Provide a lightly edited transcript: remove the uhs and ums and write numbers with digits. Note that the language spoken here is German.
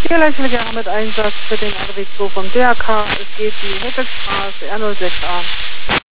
Vierlächelger mit Einsatz für den RW2 vom DRK. Es geht die Heckelstraße R06a.